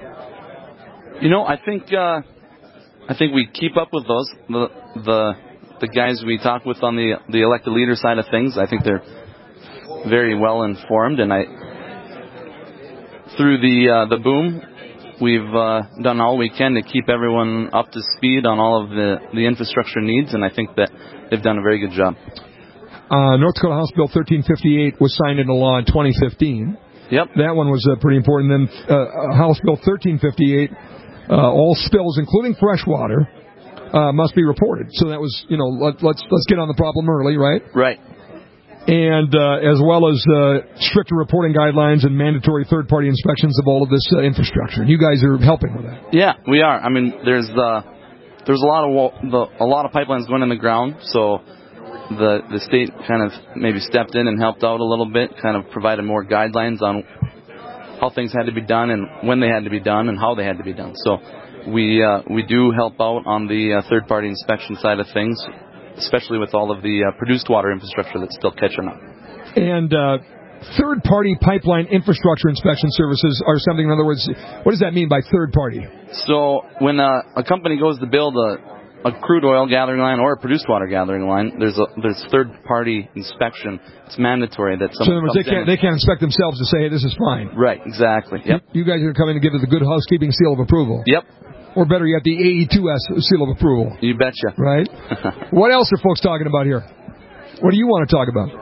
I think we keep up with those. The guys we talk with on the elected leader side of things, I think they're very well informed, and through the boom. We've done all we can to keep everyone up to speed on all of the infrastructure needs, and I think that they've done a very good job. North Dakota House Bill 1358 was signed into law in 2015. Yep. That one was pretty important. Then House Bill 1358, all spills, including fresh water, must be reported. So that was, let's get on the problem early, right? Right. And as well as stricter reporting guidelines and mandatory third-party inspections of all of this infrastructure. You guys are helping with that. Yeah, we are. I mean, there's a lot of pipelines going in the ground, so the state kind of maybe stepped in and helped out a little bit, kind of provided more guidelines on how things had to be done and when they had to be done and how they had to be done. So we do help out on the third-party inspection side of things, especially with all of the produced water infrastructure that's still catching up. And third-party pipeline infrastructure inspection services are something, in other words, what does that mean by third-party? So when a company goes to build a crude oil gathering line or a produced water gathering line, there's third-party inspection. It's mandatory that someone comes in. So they can't inspect themselves to say, hey, this is fine. Right, exactly. Yep. You guys are coming to give us the good housekeeping seal of approval. Yep. Or better yet, the AE2S seal of approval. You betcha. Right? What else are folks talking about here? What do you want to talk about?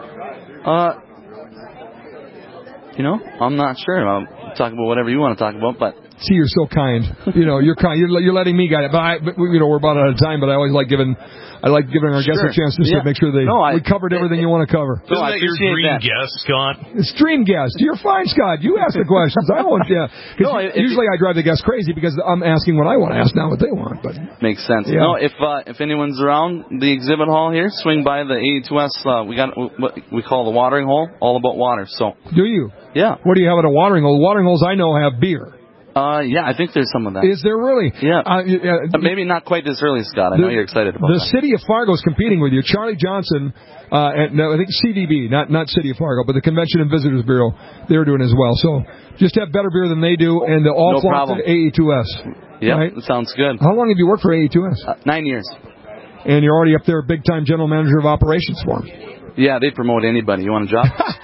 I'm not sure. I'll talk about whatever you want to talk about, but... See, you're so kind. You're kind. You're letting me guide it. But we're about out of time. But I always like giving our guests a chance to make sure we covered everything you want to cover. Isn't that your dream guest, Scott? It's dream guest. You're fine, Scott. You ask the questions. I won't. Yeah. Usually I drive the guests crazy because I'm asking what I want to ask, not what they want. But makes sense. Yeah. No, if anyone's around the exhibit hall here, swing by the AE2S. We got what we call the watering hole. All about water. So. Do you? Yeah. What do you have at a watering hole? Watering holes I know have beer. Yeah, I think there's some of that. Is there really? Yeah. Maybe not quite this early, Scott. I know you're excited about that. The city of Fargo is competing with you. Charlie Johnson, I think CVB, not City of Fargo, but the Convention and Visitors Bureau, they're doing as well. So just have better beer than they do, and they'll all flock to AE2S. Yeah, right? That sounds good. How long have you worked for AE2S? 9 years. And you're already up there, big-time general manager of operations for them. Yeah, they promote anybody. You want a job?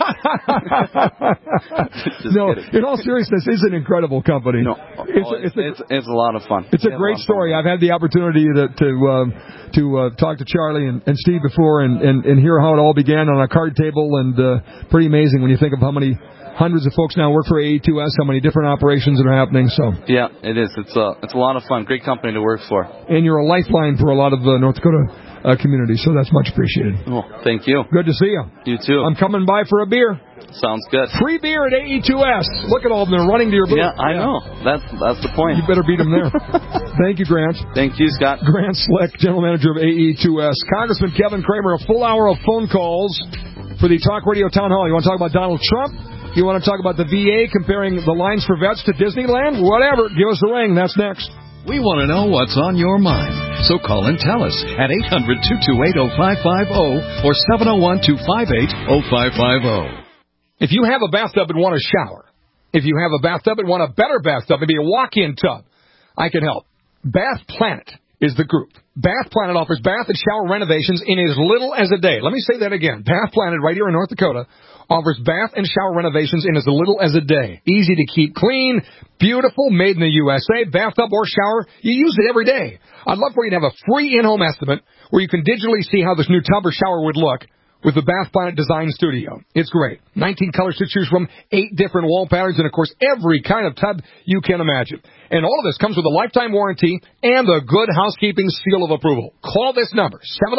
No, in all seriousness, it's an incredible company. No, it's a lot of fun. It's a great story. I've had the opportunity to talk to Charlie and Steve before and hear how it all began on a card table, and pretty amazing when you think of how many hundreds of folks now work for AE2S, how many different operations that are happening. So yeah, it is. It's a lot of fun. Great company to work for. And you're a lifeline for a lot of North Dakota community. So that's much appreciated. Oh, thank you. Good to see you. You too. I'm coming by for a beer. Sounds good. Free beer at AE2S. Look at all of them. They're running to your booth. Yeah, I know. That's the point. You better beat them there. Thank you, Grant. Thank you, Scott. Grant Slick, General Manager of AE2S. Congressman Kevin Kramer, a full hour of phone calls for the Talk Radio Town Hall. You want to talk about Donald Trump? You want to talk about the VA comparing the lines for vets to Disneyland? Whatever. Give us a ring. That's next. We want to know what's on your mind. So call and tell us at 800-228-0550 or 701-258-0550. If you have a bathtub and want a shower, if you have a bathtub and want a better bathtub, maybe a walk-in tub, I can help. Bath Planet is the group. Bath Planet offers bath and shower renovations in as little as a day. Let me say that again. Bath Planet, right here in North Dakota, offers bath and shower renovations in as little as a day. Easy to keep clean, beautiful, made in the USA, bathtub or shower. You use it every day. I'd love for you to have a free in-home estimate where you can digitally see how this new tub or shower would look with the Bath Planet Design Studio. It's great. 19 colors to choose from, 8 different wall patterns, and, of course, every kind of tub you can imagine. And all of this comes with a lifetime warranty and a good housekeeping seal of approval. Call this number,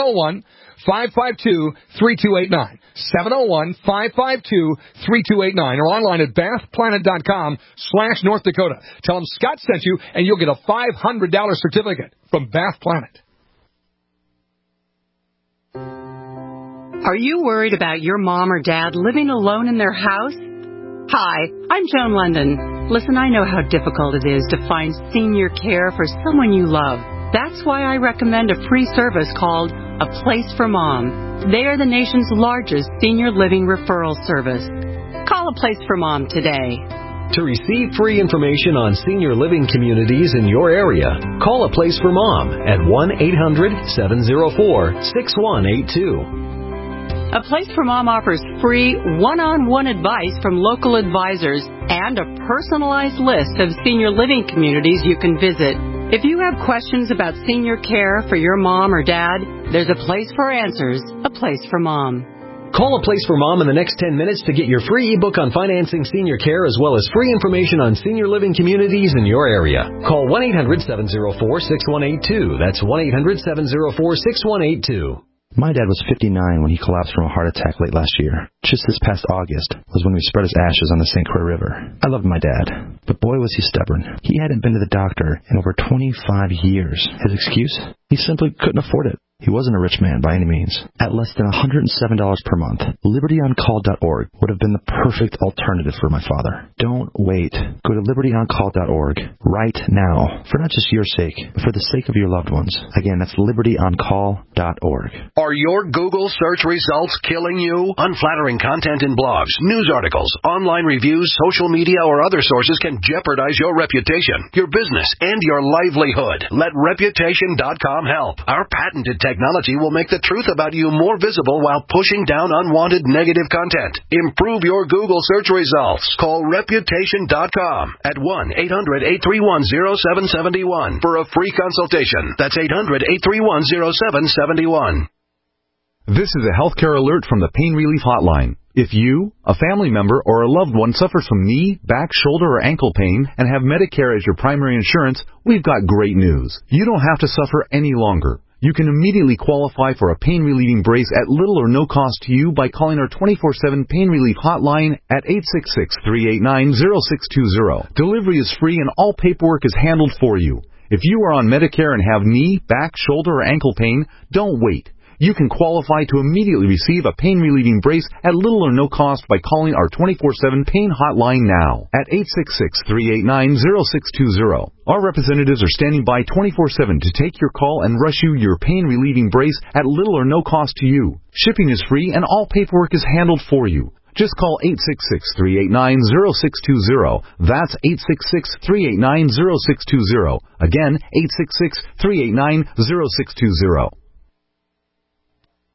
701-552-3289. 701-552-3289, or online at bathplanet.com/North Dakota. Tell them Scott sent you, and you'll get a $500 certificate from Bath Planet. Are you worried about your mom or dad living alone in their house? Hi, I'm Joan London. Listen, I know how difficult it is to find senior care for someone you love. That's why I recommend a free service called A Place for Mom. They are the nation's largest senior living referral service. Call A Place for Mom today. To receive free information on senior living communities in your area, call A Place for Mom at 1-800-704-6182. A Place for Mom offers free one-on-one advice from local advisors and a personalized list of senior living communities you can visit. If you have questions about senior care for your mom or dad, there's a place for answers, A Place for Mom. Call A Place for Mom in the next 10 minutes to get your free ebook on financing senior care as well as free information on senior living communities in your area. Call 1-800-704-6182. That's 1-800-704-6182. My dad was 59 when he collapsed from a heart attack late last year. Just this past August was when we spread his ashes on the St. Croix River. I loved my dad, but boy was he stubborn. He hadn't been to the doctor in over 25 years. His excuse? He simply couldn't afford it. He wasn't a rich man by any means. At less than $107 per month, LibertyOnCall.org would have been the perfect alternative for my father. Don't wait. Go to LibertyOnCall.org right now, for not just your sake, but for the sake of your loved ones. Again, that's LibertyOnCall.org. Are your Google search results killing you? Unflattering content in blogs, news articles, online reviews, social media, or other sources can jeopardize your reputation, your business, and your livelihood. Let Reputation.com help. Our patented technology will make the truth about you more visible while pushing down unwanted negative content. Improve your Google search results. Call Reputation.com at 1-800-831-0771 for a free consultation. That's 800-831-0771. This is a healthcare alert from the Pain Relief Hotline. If you, a family member, or a loved one suffers from knee, back, shoulder, or ankle pain and have Medicare as your primary insurance, we've got great news. You don't have to suffer any longer. You can immediately qualify for a pain-relieving brace at little or no cost to you by calling our 24/7 Pain Relief Hotline at 866-389-0620. Delivery is free and all paperwork is handled for you. If you are on Medicare and have knee, back, shoulder, or ankle pain, don't wait. You can qualify to immediately receive a pain-relieving brace at little or no cost by calling our 24/7 Pain Hotline now at 866-389-0620. Our representatives are standing by 24/7 to take your call and rush you your pain-relieving brace at little or no cost to you. Shipping is free and all paperwork is handled for you. Just call 866-389-0620. That's 866-389-0620. Again, 866-389-0620.